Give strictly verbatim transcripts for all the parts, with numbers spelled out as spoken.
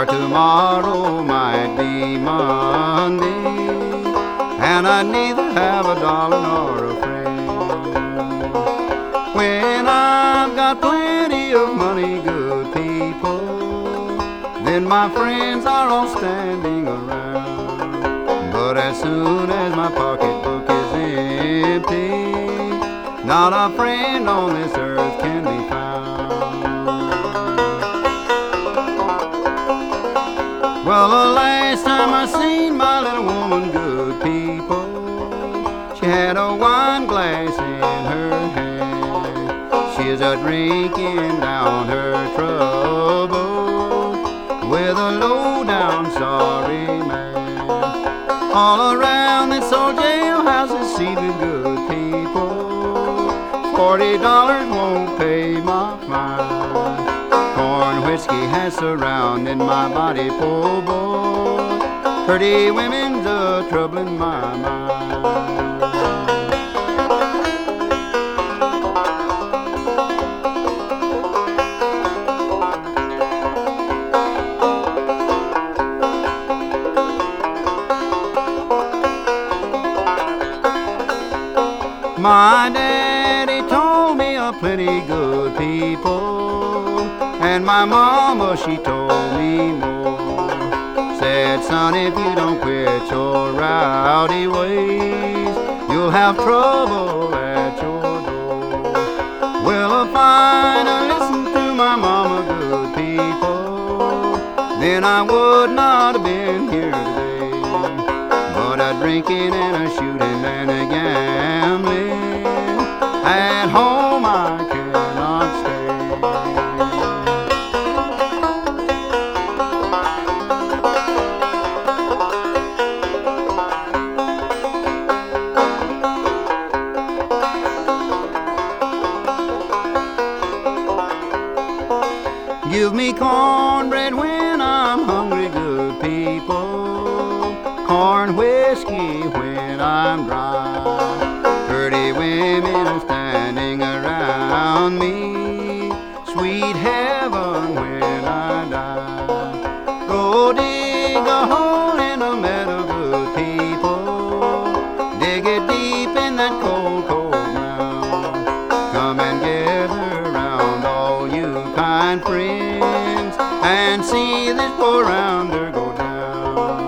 for tomorrow might be Monday, and I'd neither have a dollar nor a friend. When I've got plenty of money, good people, then my friends are all standing around. But as soon as my pocketbook is empty, not a friend on this earth can be found. Well, the last time I seen my little woman, good people, she had a wine glass in her hand. She's a drinking down her trouble with a low-down sorry man. All around this old jailhouse is seated, good people, forty dollars won't pay my fine. Corn whiskey has surrounded my body, poor boy. Pretty women's a troubling my mind. My daddy told me a plenty, good people, and my mama, she told me more. Said, son, if you don't quit your rowdy ways, you'll have trouble at your door. Well, if I'd have listened to my mama, good people, then I would not have been here today. But a drinking and a shooting and a gambling, at home I cannot stay. Give me cornbread when I'm hungry, good people, corn whiskey when I'm dry. Pretty women are standing around me, sweet heaven when I die. Go dig a hole in the meadow, good people, dig it deep in that cold, cold ground. Come and gather round, all you kind friends, and see this poor rounder go down.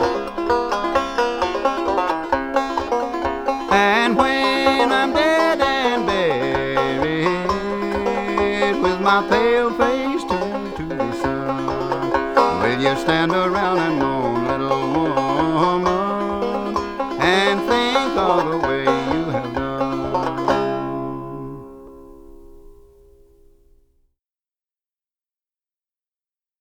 And when I'm dead and buried, with my pale face turned to the sun, will you stand up